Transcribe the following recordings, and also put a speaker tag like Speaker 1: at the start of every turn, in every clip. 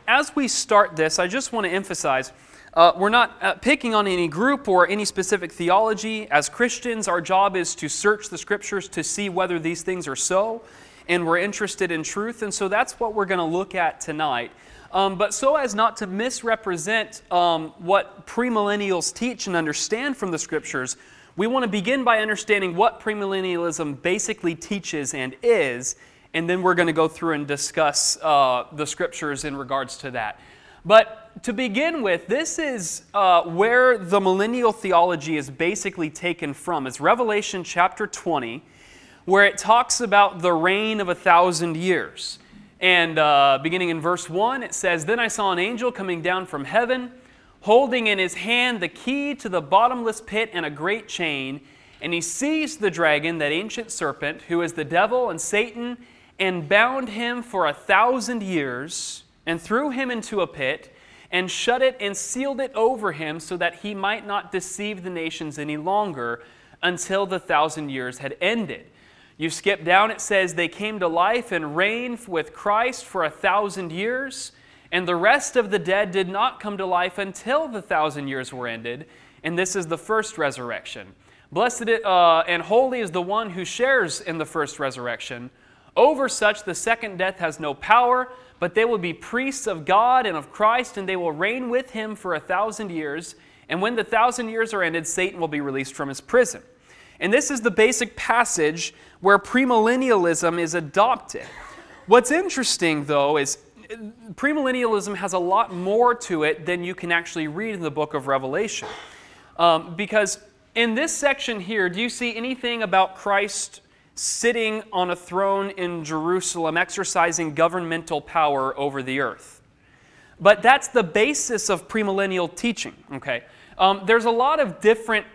Speaker 1: as we start this, I just want to emphasize, we're not picking on any group or any specific theology. As Christians, our job is to search the Scriptures to see whether these things are so, and we're interested in truth, and so that's what we're going to look at tonight. But so as not to misrepresent what premillennials teach and understand from the Scriptures, we want to begin by understanding what premillennialism basically teaches and is, and then we're going to go through and discuss the Scriptures in regards to that. But to begin with, this is where the millennial theology is basically taken from. It's Revelation chapter 20, where it talks about the reign of 1,000 years. And beginning in verse 1, it says, "Then I saw an angel coming down from heaven, holding in his hand the key to the bottomless pit and a great chain. And he seized the dragon, that ancient serpent, who is the devil and Satan, and bound him for 1,000 years, and threw him into a pit, and shut it and sealed it over him, so that he might not deceive the nations any longer, until the 1,000 years had ended." You skip down, it says, "They came to life and reigned with Christ for 1,000 years. And the rest of the dead did not come to life until the 1,000 years were ended. And this is the first resurrection. Blessed and holy is the one who shares in the first resurrection. Over such the second death has no power, but they will be priests of God and of Christ, and they will reign with him for 1,000 years. And when the 1,000 years are ended, Satan will be released from his prison." And this is the basic passage where premillennialism is adopted. What's interesting, though, is premillennialism has a lot more to it than you can actually read in the book of Revelation. Because in this section here, do you see anything about Christ sitting on a throne in Jerusalem, exercising governmental power over the earth? But that's the basis of premillennial teaching. Okay, there's a lot of different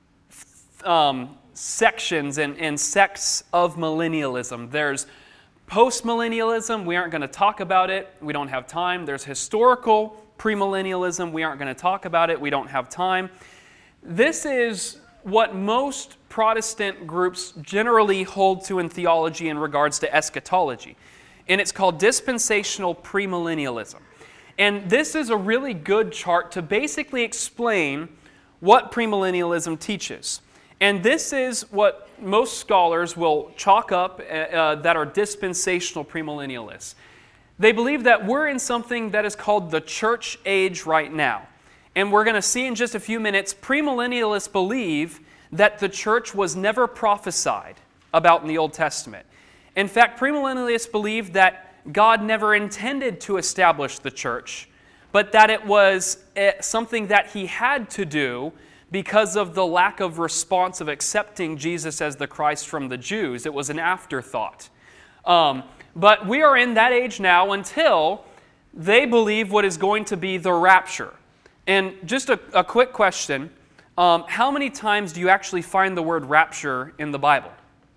Speaker 1: sections and sects of millennialism. There's postmillennialism. We aren't going to talk about it. We don't have time. There's historical premillennialism. We aren't going to talk about it. We don't have time. This is what most Protestant groups generally hold to in theology in regards to eschatology. And it's called dispensational premillennialism. And this is a really good chart to basically explain what premillennialism teaches. And this is what most scholars will chalk up that are dispensational premillennialists. They believe that we're in something that is called the church age right now. And we're going to see in just a few minutes, premillennialists believe that the church was never prophesied about in the Old Testament. In fact, premillennialists believe that God never intended to establish the church, but that it was something that he had to do because of the lack of response of accepting Jesus as the Christ from the Jews. It was an afterthought. But we are in that age now until they believe what is going to be the rapture. And just a quick question, how many times do you actually find the word rapture in the Bible?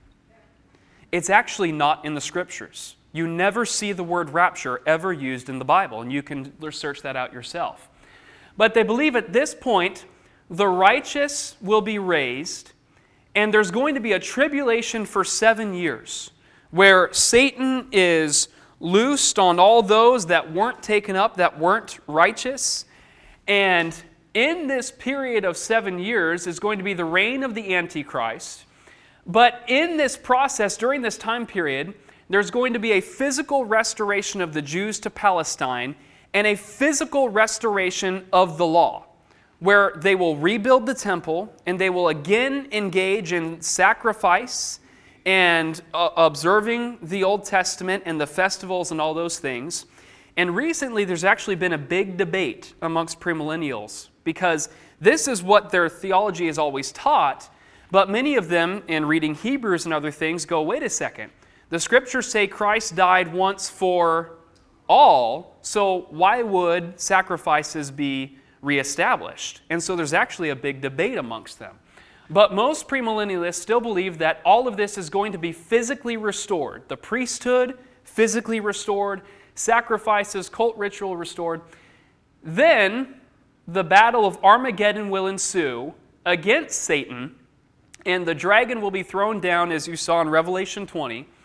Speaker 1: It's actually not in the Scriptures. You never see the word rapture ever used in the Bible, and you can search that out yourself. But they believe at this point, the righteous will be raised, and there's going to be a tribulation for 7 years, where Satan is loosed on all those that weren't taken up, that weren't righteous. And in this period of 7 years is going to be the reign of the Antichrist. But in this process, during this time period, there's going to be a physical restoration of the Jews to Palestine and a physical restoration of the law, where they will rebuild the temple and they will again engage in sacrifice and observing the Old Testament and the festivals and all those things. And recently there's actually been a big debate amongst premillennials because this is what their theology has always taught, but many of them, in reading Hebrews and other things, go, wait a second, the Scriptures say Christ died once for all, so why would sacrifices be reestablished? And so there's actually a big debate amongst them. But most premillennialists still believe that all of this is going to be physically restored. The priesthood, physically restored, sacrifices, cult ritual restored. Then the battle of Armageddon will ensue against Satan, and the dragon will be thrown down, as you saw in Revelation 20.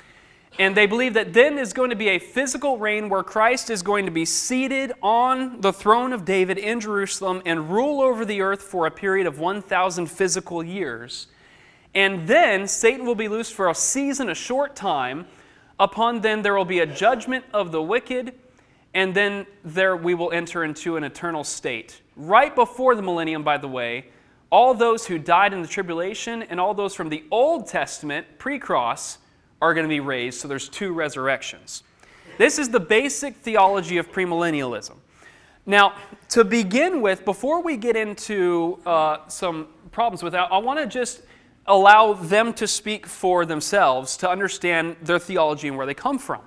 Speaker 1: And they believe that then is going to be a physical reign where Christ is going to be seated on the throne of David in Jerusalem and rule over the earth for a period of 1,000 physical years. And then Satan will be loosed for a season, a short time. Upon then there will be a judgment of the wicked, and then there we will enter into an eternal state. Right before the millennium, by the way, all those who died in the tribulation and all those from the Old Testament, pre-cross, are going to be raised, so there's 2 resurrections. This is the basic theology of premillennialism. Now, to begin with, before we get into some problems with that, I want to just allow them to speak for themselves to understand their theology and where they come from.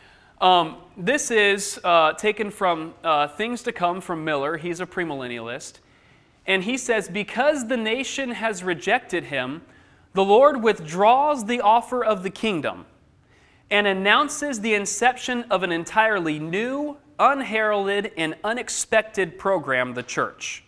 Speaker 1: This is taken from Things to Come from Miller. He's a premillennialist. And he says, because the nation has rejected him, the Lord withdraws the offer of the kingdom and announces the inception of an entirely new, unheralded, and unexpected program, the church.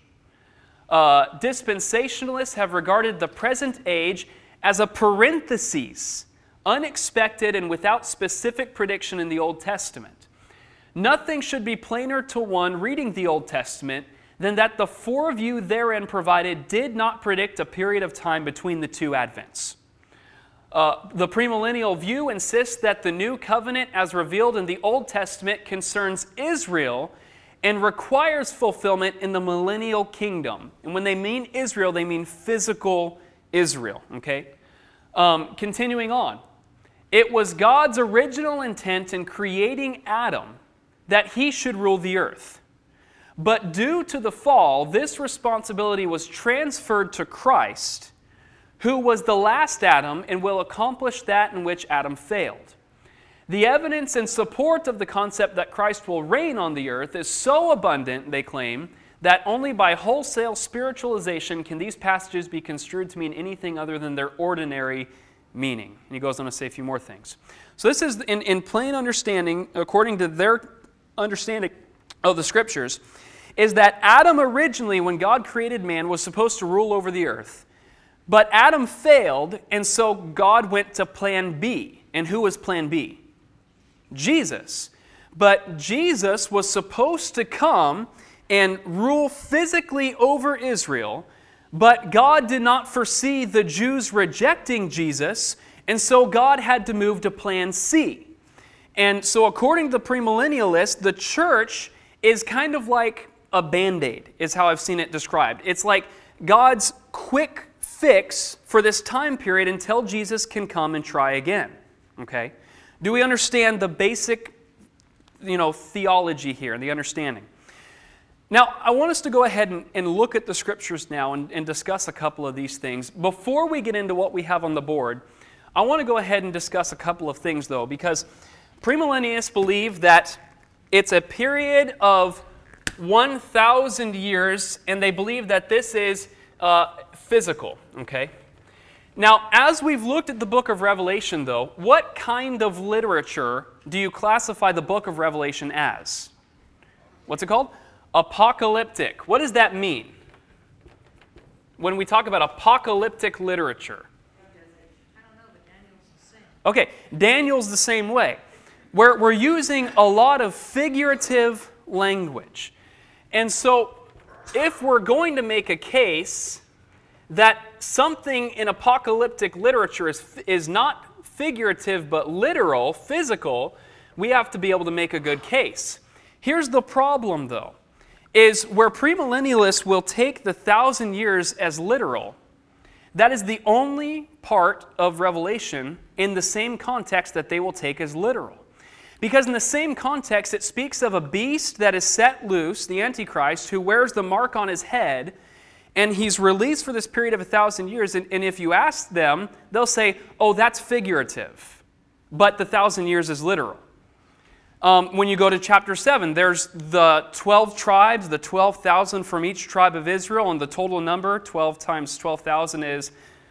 Speaker 1: Dispensationalists have regarded the present age as a parenthesis, unexpected and without specific prediction in the Old Testament. Nothing should be plainer to one reading the Old Testament than that the foreview therein provided did not predict a period of time between the 2 advents. The premillennial view insists that the new covenant as revealed in the Old Testament concerns Israel and requires fulfillment in the millennial kingdom. And when they mean Israel, they mean physical Israel. Okay? Continuing on. It was God's original intent in creating Adam that he should rule the earth. But due to the fall, this responsibility was transferred to Christ, who was the last Adam and will accomplish that in which Adam failed. The evidence in support of the concept that Christ will reign on the earth is so abundant, they claim, that only by wholesale spiritualization can these passages be construed to mean anything other than their ordinary meaning. And he goes on to say a few more things. So this is in plain understanding, according to their understanding of the Scriptures, is that Adam originally, when God created man, was supposed to rule over the earth. But Adam failed, and so God went to plan B. And who was plan B? Jesus. But Jesus was supposed to come and rule physically over Israel, but God did not foresee the Jews rejecting Jesus, and so God had to move to plan C. And so according to the premillennialists, the church is kind of like a Band-Aid, is how I've seen it described. It's like God's quick fix for this time period until Jesus can come and try again. Okay? Do we understand the basic, theology here and the understanding? Now, I want us to go ahead and look at the Scriptures now and discuss a couple of these things. Before we get into what we have on the board, I want to go ahead and discuss a couple of things, though, because premillennialists believe that it's a period of 1,000 years, and they believe that this is physical, okay? Now, as we've looked at the book of Revelation, though, what kind of literature do you classify the book of Revelation as? What's it called? Apocalyptic. What does that mean? When we talk about apocalyptic literature.
Speaker 2: I don't know, but Daniel's the same.
Speaker 1: Okay, Daniel's the same way. We're using a lot of figurative language. And so, if we're going to make a case that something in apocalyptic literature is not figurative but literal, physical, we have to be able to make a good case. Here's the problem, though, is where premillennialists will take the 1,000 years as literal, that is the only part of Revelation in the same context that they will take as literal. Because in the same context, it speaks of a beast that is set loose, the Antichrist, who wears the mark on his head, and he's released for this period of 1,000 years. And if you ask them, they'll say, oh, that's figurative, but the 1,000 years is literal. When you go to chapter 7, there's the 12 tribes, the 12,000 from each tribe of Israel, and the total number, 12 times 12,000 is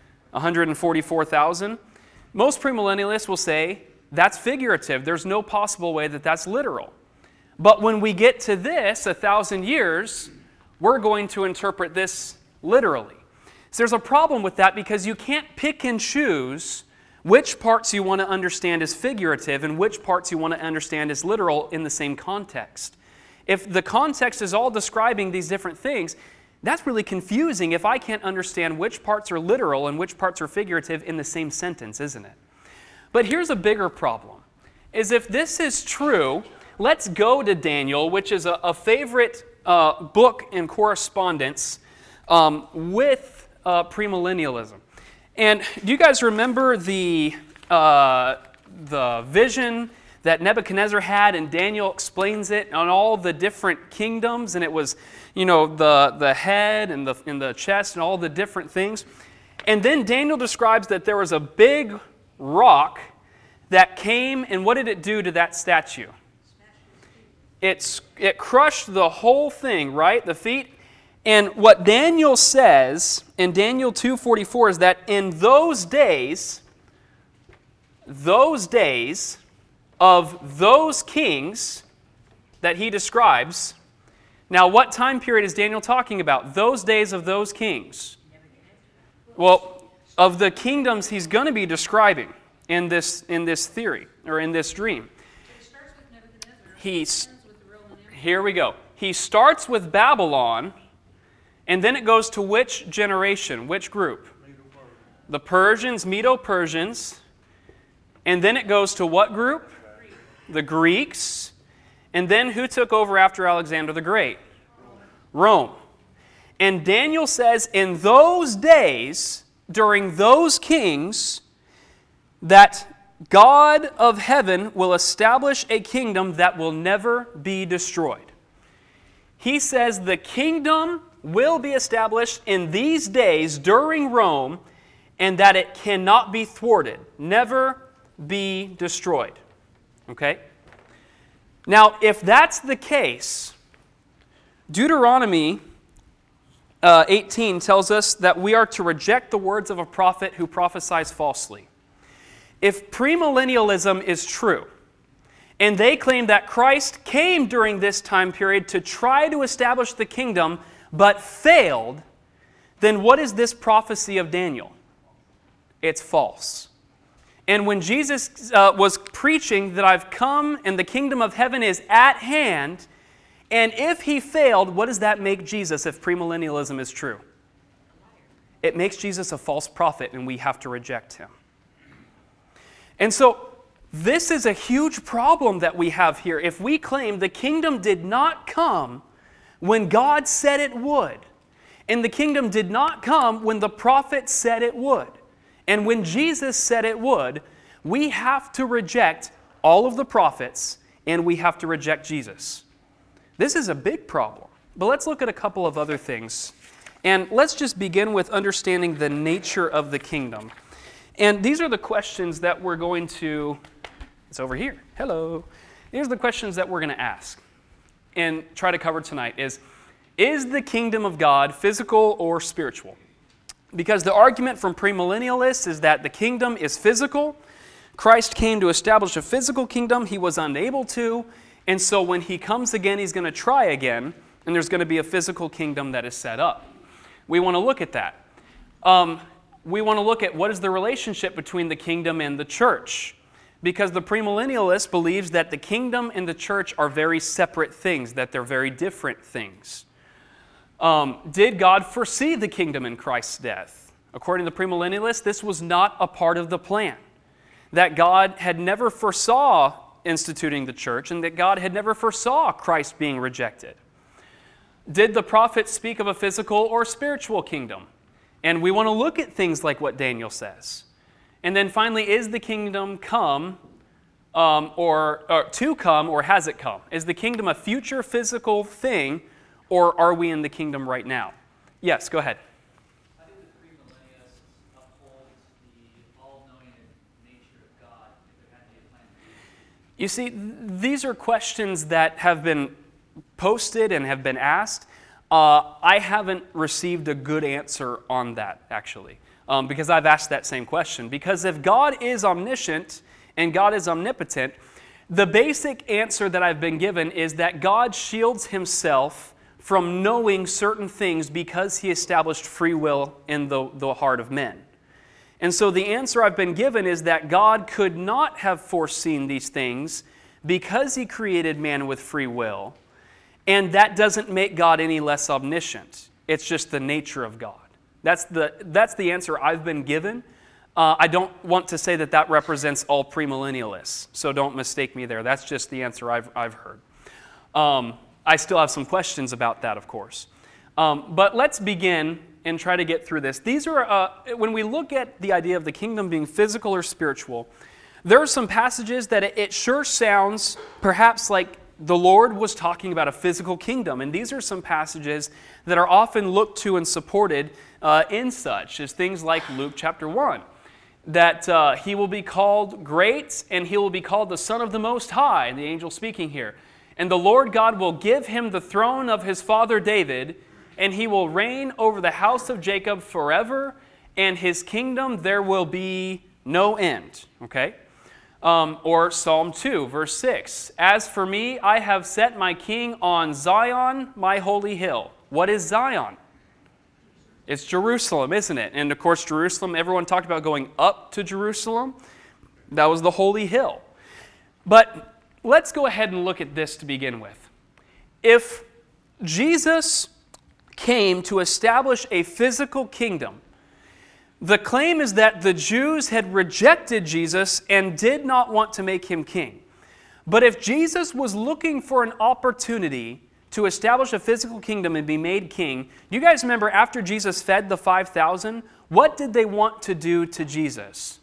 Speaker 1: 144,000. Most premillennialists will say, that's figurative. There's no possible way that that's literal. But when we get to this, 1,000 years, we're going to interpret this literally. So there's a problem with that because you can't pick and choose which parts you want to understand as figurative and which parts you want to understand as literal in the same context. If the context is all describing these different things, that's really confusing if I can't understand which parts are literal and which parts are figurative in the same sentence, isn't it? But here's a bigger problem, is if this is true, let's go to Daniel, which is a favorite book in correspondence with premillennialism. And do you guys remember the vision that Nebuchadnezzar had, and Daniel explains it on all the different kingdoms, and it was, the head and the chest and all the different things. And then Daniel describes that there was a big rock that came, and what did it do to that statue? It crushed the whole thing, right? The feet. And what Daniel says in Daniel 2:44 is that in those days of those kings that he describes. Now, what time period is Daniel talking about? Those days of those kings. Well, of the kingdoms he's going to be describing in this theory, or in this dream.
Speaker 2: It starts with Nebuchadnezzar. It ends with the Roman Empire.
Speaker 1: Here we go. He starts with Babylon, and then it goes to which generation, which group? The Persians, Medo-Persians. And then it goes to what group? The Greeks. And then who took over after Alexander the Great? Rome. And Daniel says in those days, during those kings, that God of heaven will establish a kingdom that will never be destroyed. He says the kingdom will be established in these days during Rome, and that it cannot be thwarted, never be destroyed. Okay? Now, if that's the case, Deuteronomy 18 tells us that we are to reject the words of a prophet who prophesies falsely. If premillennialism is true, and they claim that Christ came during this time period to try to establish the kingdom, but failed, then what is this prophecy of Daniel? It's false. And when Jesus was preaching that I've come and the kingdom of heaven is at hand, and if he failed, what does that make Jesus if premillennialism is true? It makes Jesus a false prophet, and we have to reject him. And so this is a huge problem that we have here. If we claim the kingdom did not come when God said it would, and the kingdom did not come when the prophet said it would, and when Jesus said it would, we have to reject all of the prophets, and we have to reject Jesus. This is a big problem. But let's look at a couple of other things. And let's just begin with understanding the nature of the kingdom. And these are the questions that we're going to... It's over here. Hello. These are the questions that we're going to ask and try to cover tonight is the kingdom of God physical or spiritual? Because the argument from premillennialists is that the kingdom is physical. Christ came to establish a physical kingdom. He was unable to. And so when he comes again, he's going to try again. And there's going to be a physical kingdom that is set up. We want to look at that. We want to look at what is the relationship between the kingdom and the church. Because the premillennialist believes that the kingdom and the church are very separate things, that they're very different things. Did God foresee the kingdom in Christ's death? According to the premillennialists, this was not a part of the plan. That God had never foresaw instituting the church, and that God had never foresaw Christ being rejected. Did the prophets speak of a physical or spiritual kingdom? And we want to look at things like what Daniel says. And then finally, is the kingdom come, or to come, or has it come? Is the kingdom a future physical thing, or are we in the kingdom right now? Yes, go ahead.
Speaker 3: How do the premillennialists uphold the all-knowing nature of God if there had to be a plan B?
Speaker 1: You see, these are questions that have been posted and have been asked. I haven't received a good answer on that, actually, because I've asked that same question. Because if God is omniscient and God is omnipotent, the basic answer that I've been given is that God shields himself from knowing certain things because he established free will in the heart of men. And so the answer I've been given is that God could not have foreseen these things because he created man with free will. And that doesn't make God any less omniscient. It's just the nature of God. That's the answer I've been given. I don't want to say that that represents all premillennialists, so don't mistake me there. That's just the answer I've heard. I still have some questions about that, of course. But let's begin and try to get through this. These are, when we look at the idea of the kingdom being physical or spiritual, there are some passages that it sure sounds perhaps like the Lord was talking about a physical kingdom. And these are some passages that are often looked to and supported in such as things like Luke chapter 1. That he will be called great and he will be called the Son of the Most High, the angel speaking here. And the Lord God will give him the throne of his father David, and he will reign over the house of Jacob forever, and his kingdom there will be no end. Okay? Or Psalm 2, verse 6. As for me, I have set my king on Zion, my holy hill. What is Zion? It's Jerusalem, isn't it? And of course, Jerusalem, everyone talked about going up to Jerusalem. That was the holy hill. But let's go ahead and look at this to begin with. If Jesus came to establish a physical kingdom, the claim is that the Jews had rejected Jesus and did not want to make him king. But if Jesus was looking for an opportunity to establish a physical kingdom and be made king, you guys remember after Jesus fed the 5,000, what did they want to do to Jesus?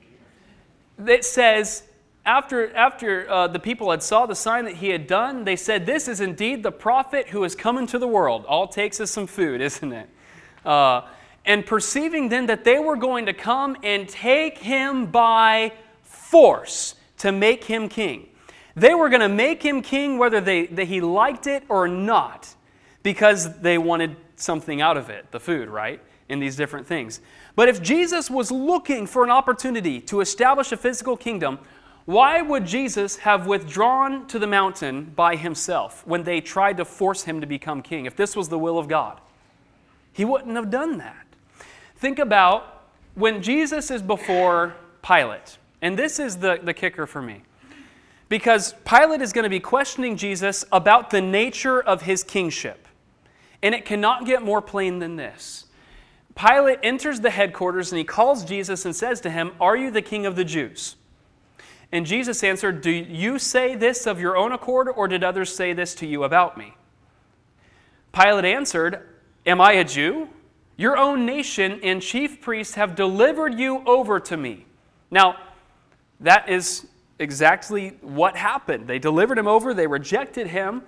Speaker 1: It says, after the people had saw the sign that he had done, they said, "This is indeed the prophet who has come into the world." All it takes is some food, isn't it? And perceiving then that they were going to come and take him by force to make him king. They were going to make him king whether he liked it or not, because they wanted something out of it, the food, right? In these different things. But if Jesus was looking for an opportunity to establish a physical kingdom, why would Jesus have withdrawn to the mountain by himself when they tried to force him to become king, if this was the will of God? He wouldn't have done that. Think about when Jesus is before Pilate, and this is the kicker for me. Because Pilate is going to be questioning Jesus about the nature of his kingship. And it cannot get more plain than this. Pilate enters the headquarters and he calls Jesus and says to him, "Are you the king of the Jews?" And Jesus answered, "Do you say this of your own accord, or did others say this to you about me?" Pilate answered, "Am I a Jew? Your own nation and chief priests have delivered you over to me." Now, that is exactly what happened. They delivered him over. They rejected him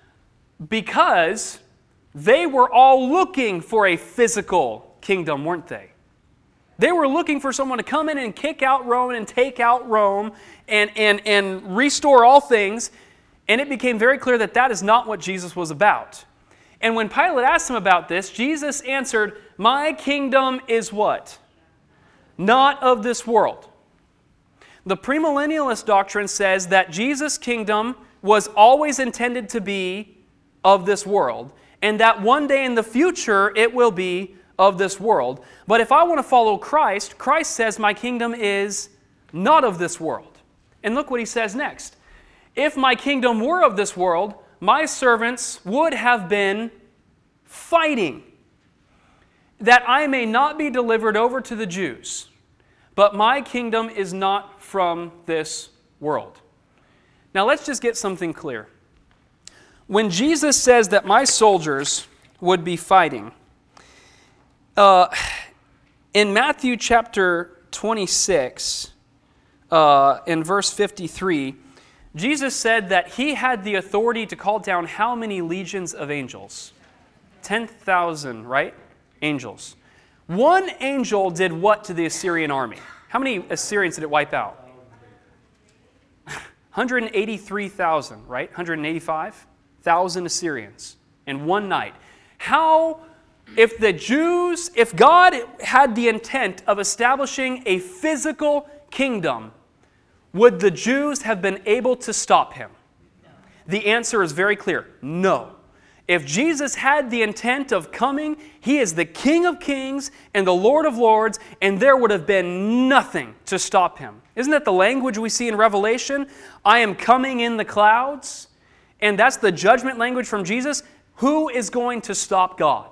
Speaker 1: because they were all looking for a physical kingdom, weren't they? They were looking for someone to come in and kick out Rome and take out Rome and restore all things. And it became very clear that that is not what Jesus was about. And when Pilate asked him about this, Jesus answered, "My kingdom is what? Not of this world." The premillennialist doctrine says that Jesus' kingdom was always intended to be of this world, and that one day in the future it will be of this world. But if I want to follow Christ, Christ says my kingdom is not of this world. And look what he says next. "If my kingdom were of this world, my servants would have been fighting, that I may not be delivered over to the Jews. But my kingdom is not from this world." Now let's just get something clear. When Jesus says that my soldiers would be fighting, in Matthew chapter 26, in verse 53, Jesus said that he had the authority to call down how many legions of angels? 10,000, right? Angels. One angel did what to the Assyrian army? How many Assyrians did it wipe out? 183,000, right? 185,000 Assyrians in one night. How, if God had the intent of establishing a physical kingdom, would the Jews have been able to stop him? The answer is very clear, no. If Jesus had the intent of coming, He is the King of Kings and the Lord of Lords, and there would have been nothing to stop Him. Isn't that the language we see in Revelation? I am coming in the clouds. And that's the judgment language from Jesus. Who is going to stop God?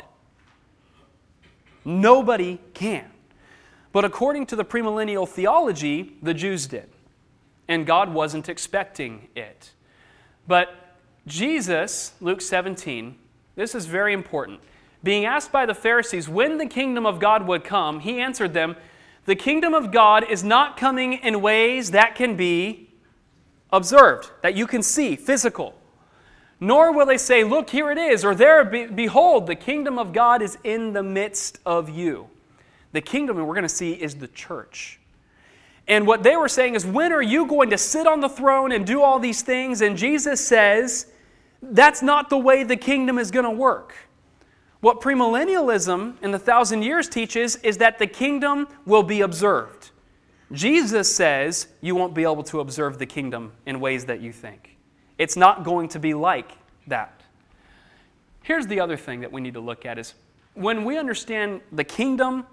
Speaker 1: Nobody can. But according to the premillennial theology, the Jews did. And God wasn't expecting it. But Jesus, Luke 17, this is very important. Being asked by the Pharisees when the kingdom of God would come, He answered them, the kingdom of God is not coming in ways that can be observed, that you can see, physical. Nor will they say, look, here it is, or there, behold, the kingdom of God is in the midst of you. The kingdom, and we're going to see, is the church. And what they were saying is, when are you going to sit on the throne and do all these things? And Jesus says, that's not the way the kingdom is going to work. What premillennialism in the 1,000 years teaches is that the kingdom will be observed. Jesus says you won't be able to observe the kingdom in ways that you think. It's not going to be like that. Here's the other thing that we need to look at is when we understand the kingdom,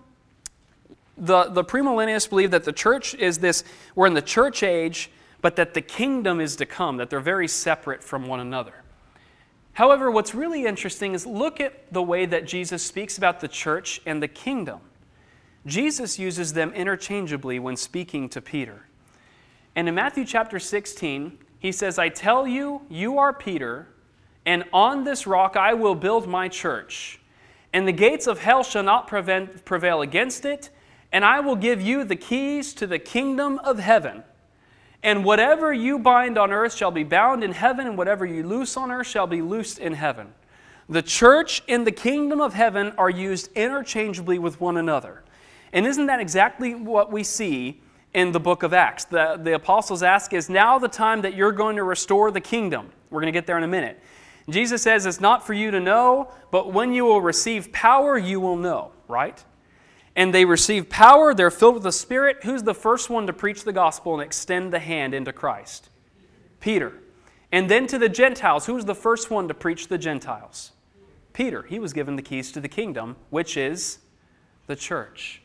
Speaker 1: the premillennialists believe that the church is this, we're in the church age, but that the kingdom is to come, that they're very separate from one another. However, what's really interesting is look at the way that Jesus speaks about the church and the kingdom. Jesus uses them interchangeably when speaking to Peter. And in Matthew chapter 16, He says, I tell you, you are Peter, and on this rock I will build my church. And the gates of hell shall not prevail against it, and I will give you the keys to the kingdom of heaven. And whatever you bind on earth shall be bound in heaven, and whatever you loose on earth shall be loosed in heaven. The church and the kingdom of heaven are used interchangeably with one another. And isn't that exactly what we see in the book of Acts? The apostles ask, is now the time that you're going to restore the kingdom? We're going to get there in a minute. Jesus says it's not for you to know, but when you will receive power, you will know, right? And they receive power, they're filled with the Spirit. Who's the first one to preach the gospel and extend the hand into Christ? Peter. And then to the Gentiles, who's the first one to preach the Gentiles? Peter. He was given the keys to the kingdom, which is the church.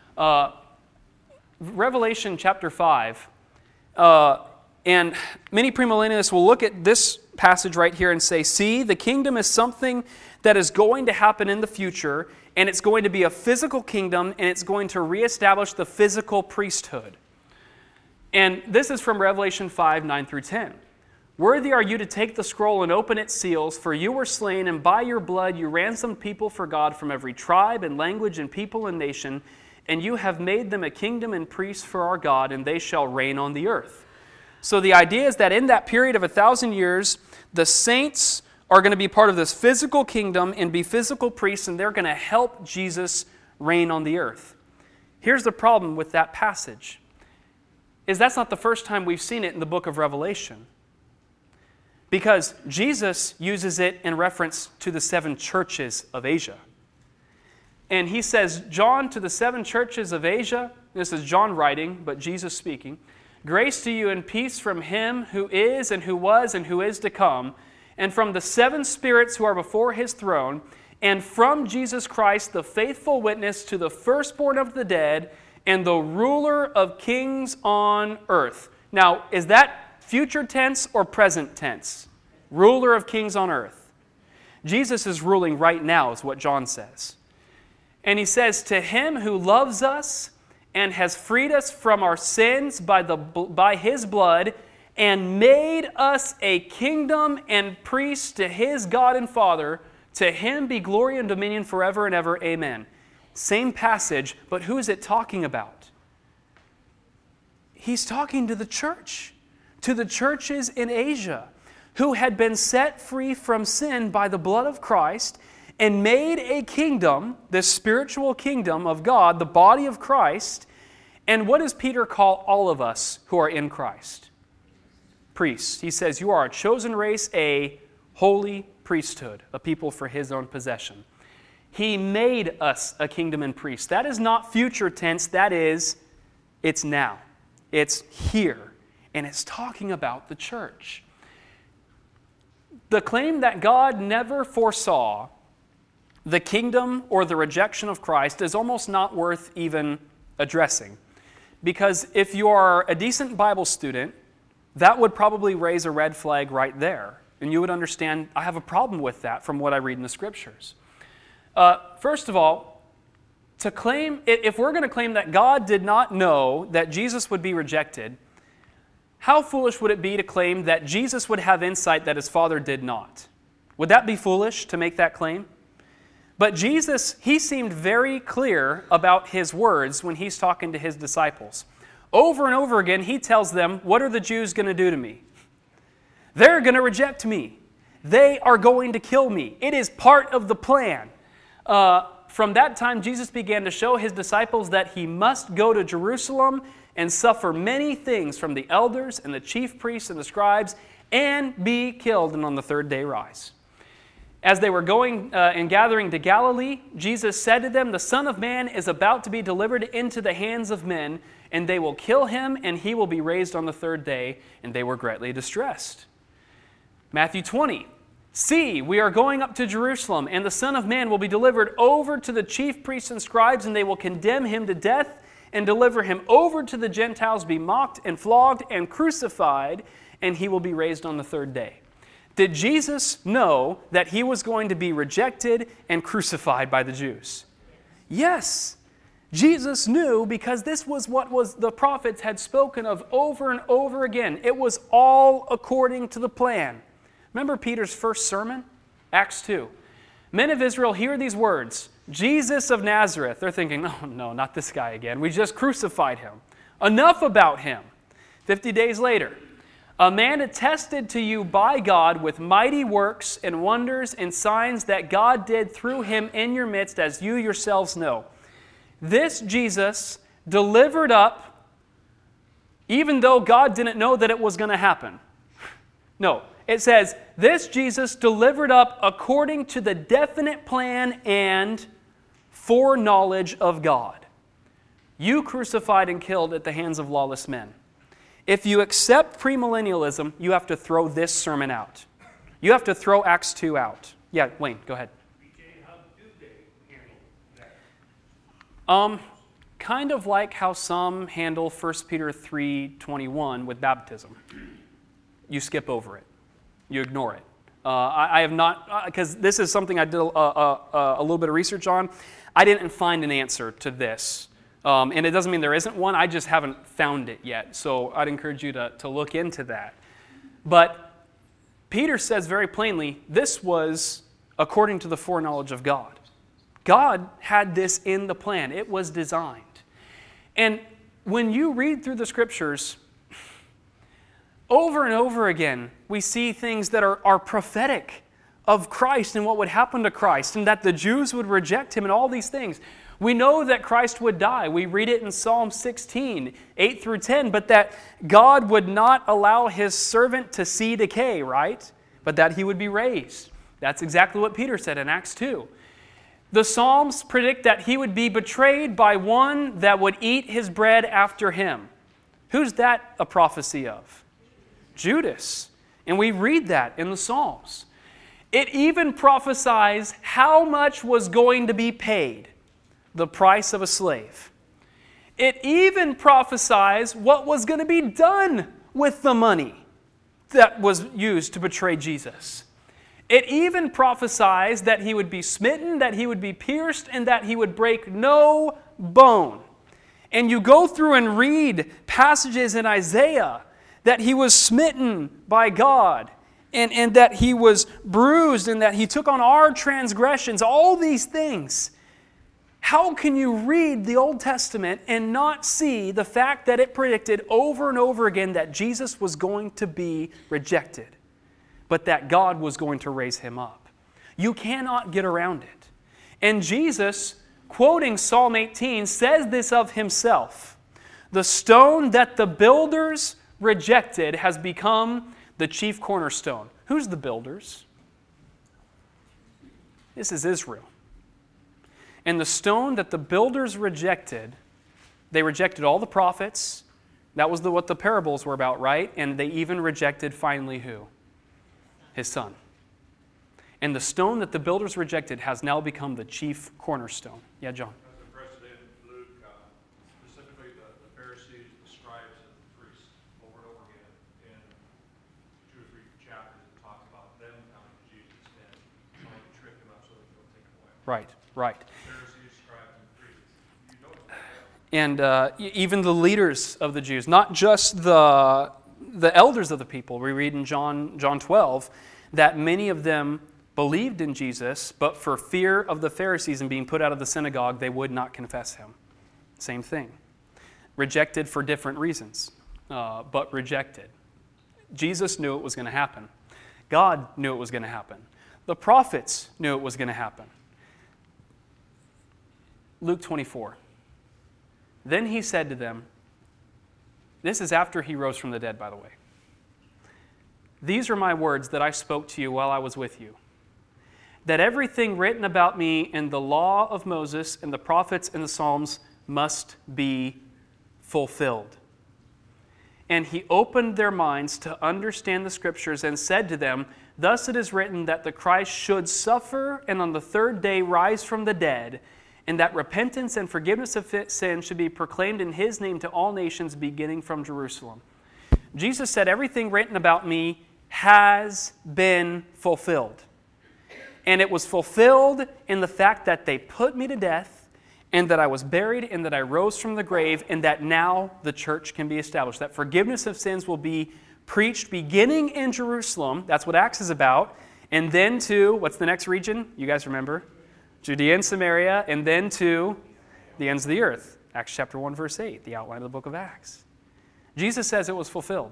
Speaker 1: Revelation chapter 5, and many premillennialists will look at this passage right here and say, see, the kingdom is something that is going to happen in the future, and it's going to be a physical kingdom, and it's going to reestablish the physical priesthood. And this is from Revelation 5, 9 through 10. Worthy are you to take the scroll and open its seals, for you were slain, and by your blood you ransomed people for God from every tribe and language and people and nation, and you have made them a kingdom and priests for our God, and they shall reign on the earth. So the idea is that in that period of 1,000 years, the saints are going to be part of this physical kingdom and be physical priests, and they're going to help Jesus reign on the earth. Here's the problem with that passage, is that's not the first time we've seen it in the book of Revelation. Because Jesus uses it in reference to the 7 churches of Asia. And He says, John, to the 7 churches of Asia, this is John writing, but Jesus speaking, grace to you and peace from Him who is and who was and who is to come, and from the 7 spirits who are before His throne, and from Jesus Christ, the faithful witness to the firstborn of the dead, and the ruler of kings on earth. Now, is that future tense or present tense? Ruler of kings on earth. Jesus is ruling right now, is what John says. And He says, to Him who loves us and has freed us from our sins by His blood, and made us a kingdom and priests to His God and Father, to Him be glory and dominion forever and ever. Amen. Same passage, but who is it talking about? He's talking to the church, to the churches in Asia, who had been set free from sin by the blood of Christ and made a kingdom, the spiritual kingdom of God, the body of Christ. And what does Peter call all of us who are in Christ? Priests. He says, you are a chosen race, a holy priesthood, a people for His own possession. He made us a kingdom and priests. That is not future tense. That is, it's now. It's here. And it's talking about the church. the claim that God never foresaw the kingdom or the rejection of Christ is almost not worth even addressing. Because if you are a decent Bible student, that would probably raise a red flag right there. And you would understand, I have a problem with that from what I read in the Scriptures. First of all, to claim, if we're going to claim that God did not know that Jesus would be rejected, how foolish would it be to claim that Jesus would have insight that his Father did not? Would that be foolish to make that claim? But Jesus, he seemed very clear about his words when he's talking to his disciples. Over and over again, he tells them, what are the Jews going to do to me? They're going to reject me. They are going to kill me. It is part of the plan. From that time, Jesus began to show his disciples that he must go to Jerusalem and suffer many things from the elders and the chief priests and the scribes and be killed and on the third day rise. As they were going and gathering to Galilee, Jesus said to them, the Son of Man is about to be delivered into the hands of men, and they will kill him, and he will be raised on the third day. And they were greatly distressed. Matthew 20, see, we are going up to Jerusalem, and the Son of Man will be delivered over to the chief priests and scribes, and they will condemn him to death and deliver him over to the Gentiles, be mocked and flogged and crucified, and he will be raised on the third day. Did Jesus know that he was going to be rejected and crucified by the Jews? Yes. Jesus knew, because this was what the prophets had spoken of over and over again. It was all according to the plan. Remember Peter's first sermon? Acts 2. Men of Israel, hear these words. Jesus of Nazareth. They're thinking, oh no, not this guy again. We just crucified him. Enough about him. 50 days later. A man attested to you by God with mighty works and wonders and signs that God did through him in your midst, as you yourselves know. This Jesus delivered up, even though God didn't know that it was going to happen. No, it says, this Jesus delivered up according to the definite plan and foreknowledge of God. You crucified and killed at the hands of lawless men. If you accept premillennialism, you have to throw this sermon out. You have to throw Acts 2 out. Yeah, Wayne, go ahead.
Speaker 4: How do they handle that?
Speaker 1: Kind of like how some handle 1 Peter 3:21 with baptism. You skip over it. You ignore it. I have not, because this is something I did a little bit of research on. I didn't find an answer to this. And it doesn't mean there isn't one, I just haven't found it yet. So I'd encourage you to look into that. But Peter says very plainly, this was according to the foreknowledge of God. God had this in the plan. It was designed. And when you read through the Scriptures, over and over again, we see things that are prophetic of Christ and what would happen to Christ, and that the Jews would reject him and all these things. We know that Christ would die. We read it in Psalm 16, 8 through 10, but that God would not allow his servant to see decay, right? But that he would be raised. That's exactly what Peter said in Acts 2. The Psalms predict that he would be betrayed by one that would eat his bread after him. Who's that a prophecy of? Judas. And we read that in the Psalms. It even prophesies how much was going to be paid. The price of a slave. It even prophesies what was going to be done with the money that was used to betray Jesus. It even prophesies that he would be smitten, that he would be pierced, and that he would break no bone. And you go through and read passages in Isaiah that he was smitten by God, and that he was bruised, and that he took on our transgressions, all these things. How can you read the Old Testament and not see the fact that it predicted over and over again that Jesus was going to be rejected, but that God was going to raise him up? You cannot get around it. And Jesus, quoting Psalm 18, says this of himself. The stone that the builders rejected has become the chief cornerstone. Who's the builders? This is Israel. And the stone that the builders rejected, they rejected all the prophets. That was what the parables were about, right? And they even rejected finally who? His son. And the stone that the builders rejected has now become the chief cornerstone. Yeah, John.
Speaker 4: As the president Luke, specifically the Pharisees, the scribes, and the priests, over and over again in 2 or 3 chapters, it talks about them coming to Jesus and trying to trick him up so that they'll take him away.
Speaker 1: Right, right.
Speaker 4: Pharisees, scribes, and priests. You notice that.
Speaker 1: And even the leaders of the Jews, not just the elders of the people. We read in John 12 that many of them believed in Jesus, but for fear of the Pharisees and being put out of the synagogue, they would not confess him. Same thing. Rejected for different reasons, but rejected. Jesus knew it was going to happen. God knew it was going to happen. The prophets knew it was going to happen. Luke 24. Then he said to them, this is after he rose from the dead, by the way. These are my words that I spoke to you while I was with you, that everything written about me in the law of Moses and the prophets and the Psalms must be fulfilled. And he opened their minds to understand the Scriptures and said to them, thus it is written that the Christ should suffer and on the third day rise from the dead, and that repentance and forgiveness of sin should be proclaimed in his name to all nations, beginning from Jerusalem. Jesus said, everything written about me has been fulfilled. And it was fulfilled in the fact that they put me to death, and that I was buried, and that I rose from the grave, and that now the church can be established. That forgiveness of sins will be preached beginning in Jerusalem. That's what Acts is about. And then to, what's the next region? You guys remember? Judea and Samaria, and then to the ends of the earth. Acts chapter 1, verse 8, the outline of the book of Acts. Jesus says it was fulfilled.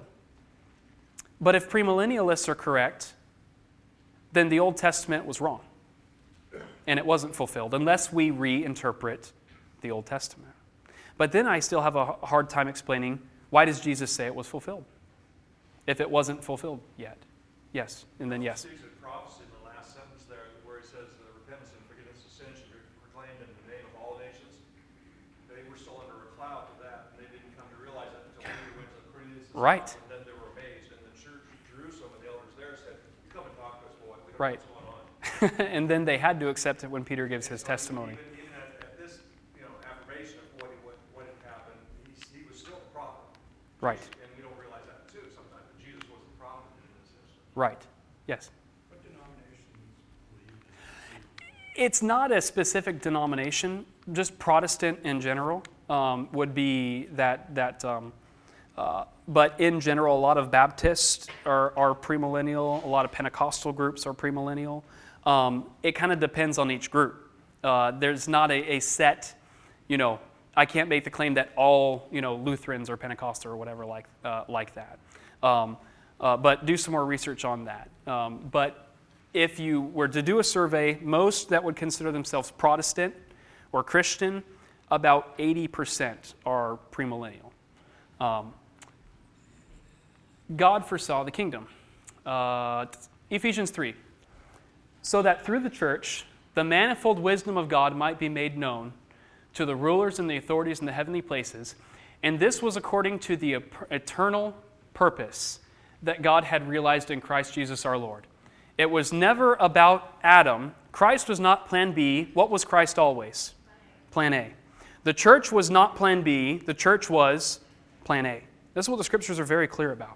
Speaker 1: But if premillennialists are correct, then the Old Testament was wrong. And it wasn't fulfilled, unless we reinterpret the Old Testament. But then I still have a hard time explaining, why does Jesus say it was fulfilled? If it wasn't fulfilled yet. Yes, and then yes.
Speaker 4: Speaks of prophecy in the last sentence there, where he says the repentance and forgiveness of sin should be proclaimed in the name of all nations. They were still under a cloud to that, and they didn't come to realize that until Peter went to Cornelius'
Speaker 1: Right.
Speaker 4: house, and then they were amazed. And the church of Jerusalem and the elders there said, come and talk to us, boy. We don't
Speaker 1: Right.
Speaker 4: know what's going on.
Speaker 1: And then they had to accept it when Peter gives his testimony.
Speaker 4: Even at this, affirmation of what had happened, he was still a prophet.
Speaker 1: Right,
Speaker 4: And we don't realize that too sometimes. But Jesus was a prophet in this instance.
Speaker 1: right. Yes.
Speaker 4: What denominations believe?
Speaker 1: It's not a specific denomination, just Protestant in general would be that but in general, a lot of Baptists are premillennial, a lot of Pentecostal groups are premillennial. It kind of depends on each group. There's not a set, I can't make the claim that all, Lutherans or Pentecostal or whatever like that. But do some more research on that. But if you were to do a survey, most that would consider themselves Protestant or Christian, about 80% are premillennial. God foresaw the kingdom. Ephesians 3. So that through the church, the manifold wisdom of God might be made known to the rulers and the authorities in the heavenly places. And this was according to the eternal purpose that God had realized in Christ Jesus our Lord. It was never about Adam. Christ was not plan B. What was Christ always? Plan A. The church was not plan B. The church was plan A. This is what the scriptures are very clear about.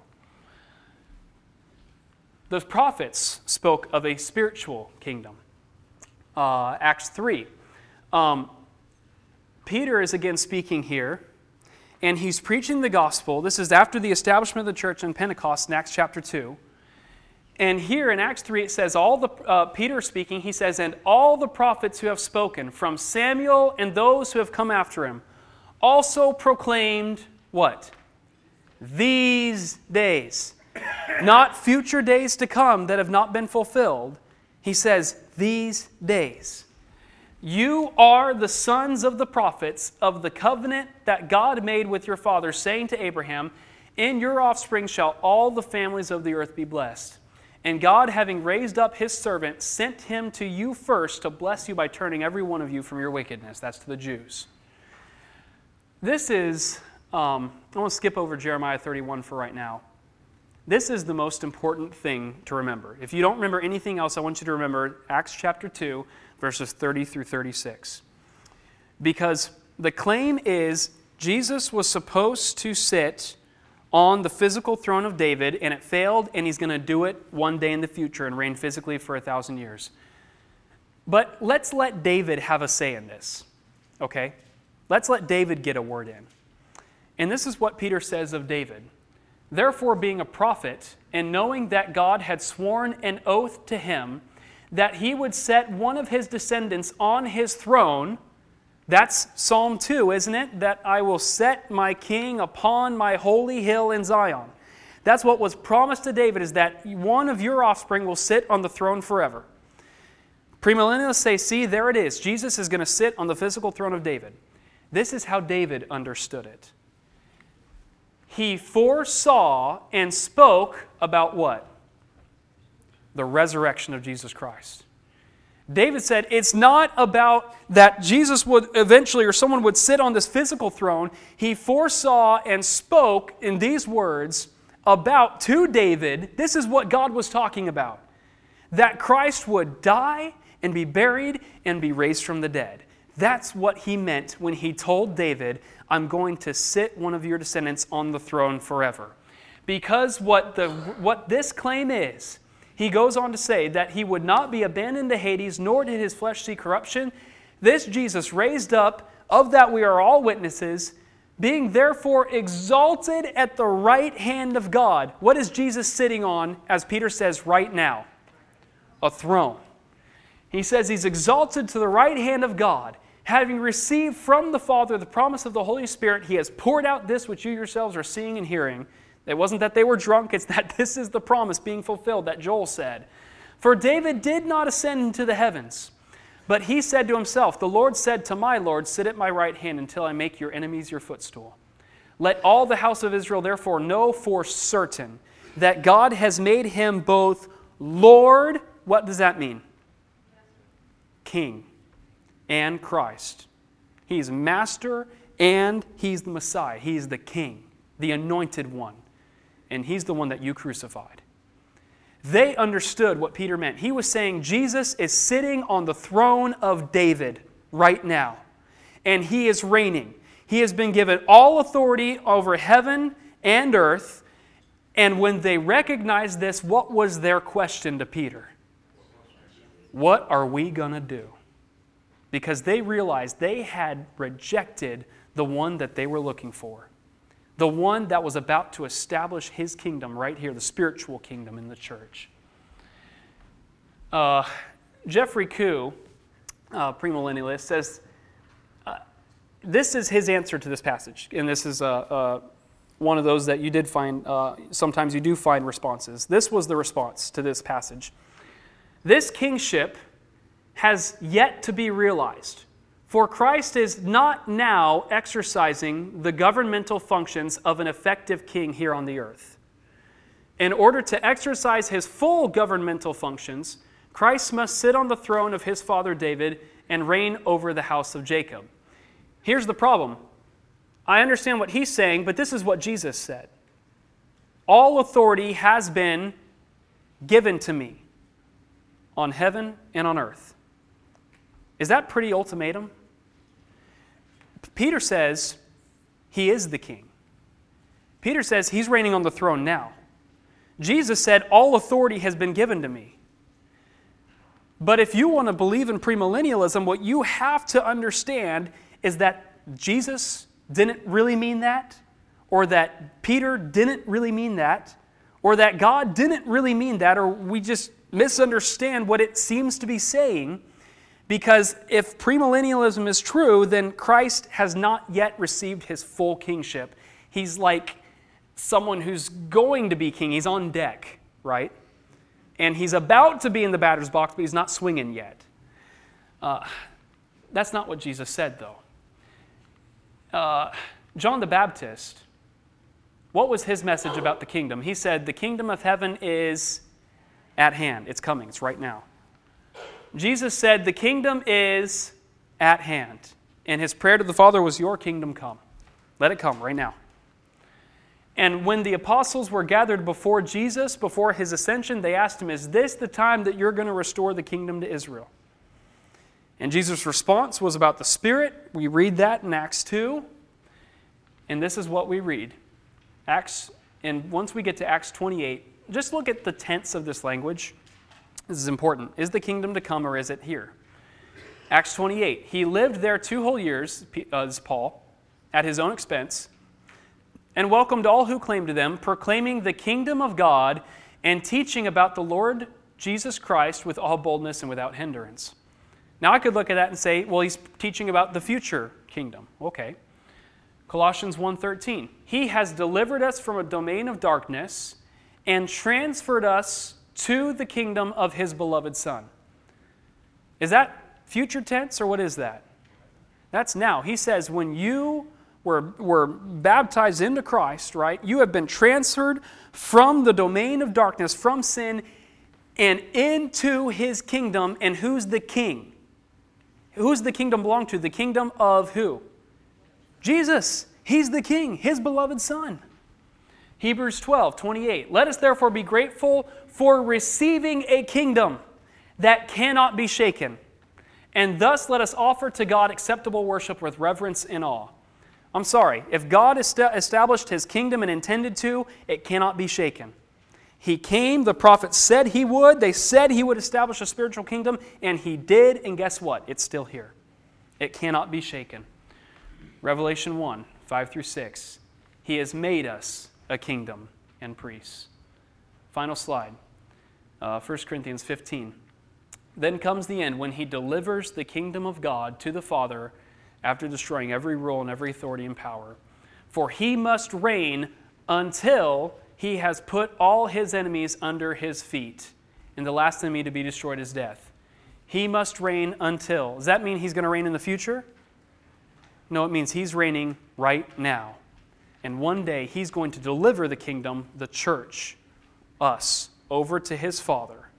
Speaker 1: The prophets spoke of a spiritual kingdom. Acts 3. Peter is again speaking here, and he's preaching the gospel. This is after the establishment of the church in Pentecost in Acts chapter 2. And here in Acts 3 it says, Peter speaking, he says, and all the prophets who have spoken, from Samuel and those who have come after him, also proclaimed what? These days. Not future days to come that have not been fulfilled. He says, these days. You are the sons of the prophets of the covenant that God made with your father, saying to Abraham, in your offspring shall all the families of the earth be blessed. And God, having raised up his servant, sent him to you first to bless you by turning every one of you from your wickedness. That's to the Jews. This is, I want to skip over Jeremiah 31 for right now. This is the most important thing to remember. If you don't remember anything else, I want you to remember Acts chapter 2, verses 30 through 36. Because the claim is Jesus was supposed to sit on the physical throne of David, and it failed, and he's going to do it one day in the future and reign physically for 1,000 years. But let's let David have a say in this, okay? Let's let David get a word in. And this is what Peter says of David. Therefore, being a prophet, and knowing that God had sworn an oath to him that he would set one of his descendants on his throne, that's Psalm 2, isn't it? That I will set my king upon my holy hill in Zion. That's what was promised to David, is that one of your offspring will sit on the throne forever. Premillennialists say, see, there it is. Jesus is going to sit on the physical throne of David. This is how David understood it. He foresaw and spoke about what? The resurrection of Jesus Christ. David said, it's not about that Jesus would eventually, or someone would sit on this physical throne. He foresaw and spoke in these words about, to David, this is what God was talking about, that Christ would die and be buried and be raised from the dead. That's what he meant when he told David, I'm going to sit one of your descendants on the throne forever. Because what this claim is, he goes on to say that he would not be abandoned to Hades, nor did his flesh see corruption. This Jesus raised up, of that we are all witnesses, being therefore exalted at the right hand of God. What is Jesus sitting on, as Peter says, right now? A throne. He says he's exalted to the right hand of God. Having received from the Father the promise of the Holy Spirit, he has poured out this which you yourselves are seeing and hearing. It wasn't that they were drunk, it's that this is the promise being fulfilled that Joel said. For David did not ascend into the heavens, but he said to himself, the Lord said to my Lord, sit at my right hand until I make your enemies your footstool. Let all the house of Israel therefore know for certain that God has made him both Lord, what does that mean? King. And Christ. He's master and he's the Messiah. He's the King, the anointed one. And he's the one that you crucified. They understood what Peter meant. He was saying Jesus is sitting on the throne of David right now. And he is reigning. He has been given all authority over heaven and earth. And when they recognized this, what was their question to Peter? What are we going to do? Because they realized they had rejected the one that they were looking for. The one that was about to establish his kingdom right here, the spiritual kingdom in the church. Jeffrey Koo, premillennialist, says, this is his answer to this passage. And this is one of those that you did find, sometimes you do find responses. This was the response to this passage. This kingship has yet to be realized. For Christ is not now exercising the governmental functions of an effective king here on the earth. In order to exercise his full governmental functions, Christ must sit on the throne of his father David and reign over the house of Jacob. Here's the problem. I understand what he's saying, but this is what Jesus said. All authority has been given to me on heaven and on earth. Is that pretty ultimatum? Peter says he is the king. Peter says he's reigning on the throne now. Jesus said, all authority has been given to me. But if you want to believe in premillennialism, what you have to understand is that Jesus didn't really mean that, or that Peter didn't really mean that, or that God didn't really mean that, or we just misunderstand what it seems to be saying. Because if premillennialism is true, then Christ has not yet received his full kingship. He's like someone who's going to be king. He's on deck, right? And he's about to be in the batter's box, but he's not swinging yet. That's not what Jesus said, though. John the Baptist, what was his message about the kingdom? He said, the kingdom of heaven is at hand. It's coming. It's right now. Jesus said, the kingdom is at hand. And his prayer to the Father was, your kingdom come. Let it come right now. And when the apostles were gathered before Jesus, before his ascension, they asked him, is this the time that you're going to restore the kingdom to Israel? And Jesus' response was about the Spirit. We read that in Acts 2. And this is what we read. And once we get to Acts 28, just look at the tense of this language. This is important. Is the kingdom to come or is it here? Acts 28. He lived there 2 whole years, as Paul, at his own expense, and welcomed all who came to them, proclaiming the kingdom of God and teaching about the Lord Jesus Christ with all boldness and without hindrance. Now I could look at that and say, well, he's teaching about the future kingdom. Okay. Colossians 1:13. He has delivered us from a domain of darkness and transferred us to the kingdom of his beloved Son. Is that future tense or what is that? That's now. He says when you were baptized into Christ, right, you have been transferred from the domain of darkness, from sin, and into his kingdom. And who's the king? Who's the kingdom belong to? The kingdom of who? Jesus. He's the king, his beloved Son. Hebrews 12:28. Let us therefore be grateful for receiving a kingdom that cannot be shaken. And thus let us offer to God acceptable worship with reverence and awe. I'm sorry, if God established his kingdom and intended to, it cannot be shaken. He came, the prophets said he would, they said he would establish a spiritual kingdom, and he did, and guess what? It's still here. It cannot be shaken. Revelation 1:5-6. He has made us a kingdom and priests. Final slide. 1 Corinthians 15. Then comes the end when he delivers the kingdom of God to the Father after destroying every rule and every authority and power. For he must reign until he has put all his enemies under his feet. And the last enemy to be destroyed is death. He must reign until. Does that mean he's going to reign in the future? No, it means he's reigning right now. And one day he's going to deliver the kingdom, the church, us, over to his Father.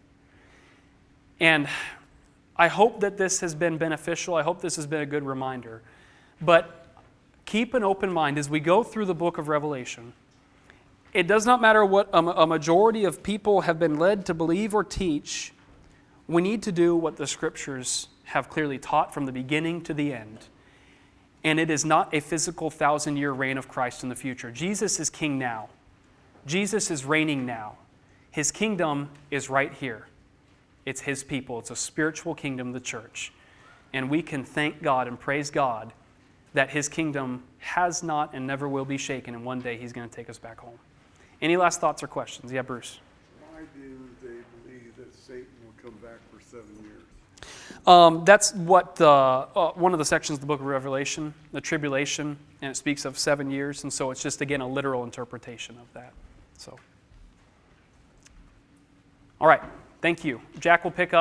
Speaker 1: And I hope that this has been beneficial. I hope this has been a good reminder. But keep an open mind as we go through the book of Revelation. It does not matter what a majority of people have been led to believe or teach. We need to do what the Scriptures have clearly taught from the beginning to the end. And it is not a physical 1,000-year reign of Christ in the future. Jesus is king now. Jesus is reigning now. His kingdom is right here. It's his people. It's a spiritual kingdom, the church. And we can thank God and praise God that his kingdom has not and never will be shaken, and one day he's going to take us back home. Any last thoughts or questions? Yeah, Bruce.
Speaker 5: Why do they believe that Satan will come back for 7 years?
Speaker 1: That's what one of the sections of the book of Revelation, the tribulation, and it speaks of 7 years, and so it's just, again, a literal interpretation of that. So, all right, thank you. Jack will pick up.